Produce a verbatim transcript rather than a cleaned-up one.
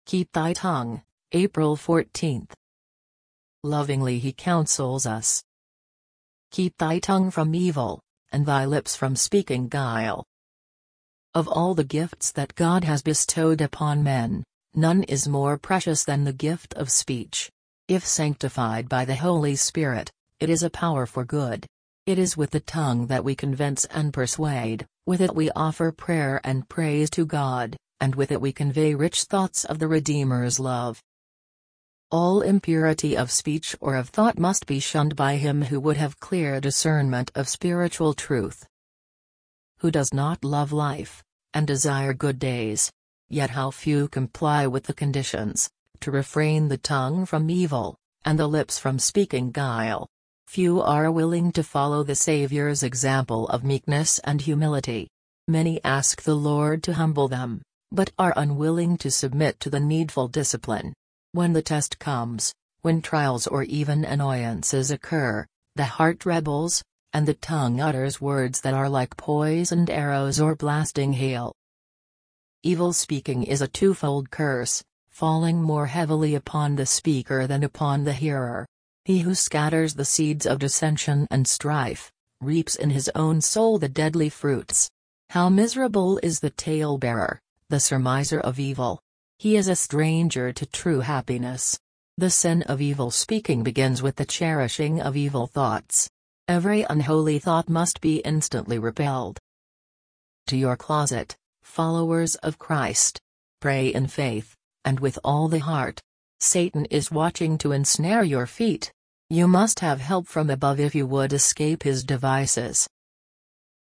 Keep thy tongue, April fourteenth. Lovingly he counsels us. Keep thy tongue from evil, and thy lips from speaking guile. Of all the gifts that God has bestowed upon men, none is more precious than the gift of speech. If sanctified by the Holy Spirit, it is a power for good. It is with the tongue that we convince and persuade, with it we offer prayer and praise to God, and with it we convey rich thoughts of the Redeemer's love. All impurity of speech or of thought must be shunned by him who would have clear discernment of spiritual truth. Who does not love life, and desire good days? Yet how few comply with the conditions, to refrain the tongue from evil, and the lips from speaking guile. Few are willing to follow the Savior's example of meekness and humility. Many ask the Lord to humble them, but are unwilling to submit to the needful discipline. When the test comes, when trials or even annoyances occur, the heart rebels, and the tongue utters words that are like poisoned arrows or blasting hail. Evil speaking is a twofold curse, falling more heavily upon the speaker than upon the hearer. He who scatters the seeds of dissension and strife, reaps in his own soul the deadly fruits. How miserable is the talebearer, the surmiser of evil! He is a stranger to true happiness. The sin of evil speaking begins with the cherishing of evil thoughts. Every unholy thought must be instantly repelled. To your closet, followers of Christ. Pray in faith, and with all the heart. Satan is watching to ensnare your feet. You must have help from above if you would escape his devices.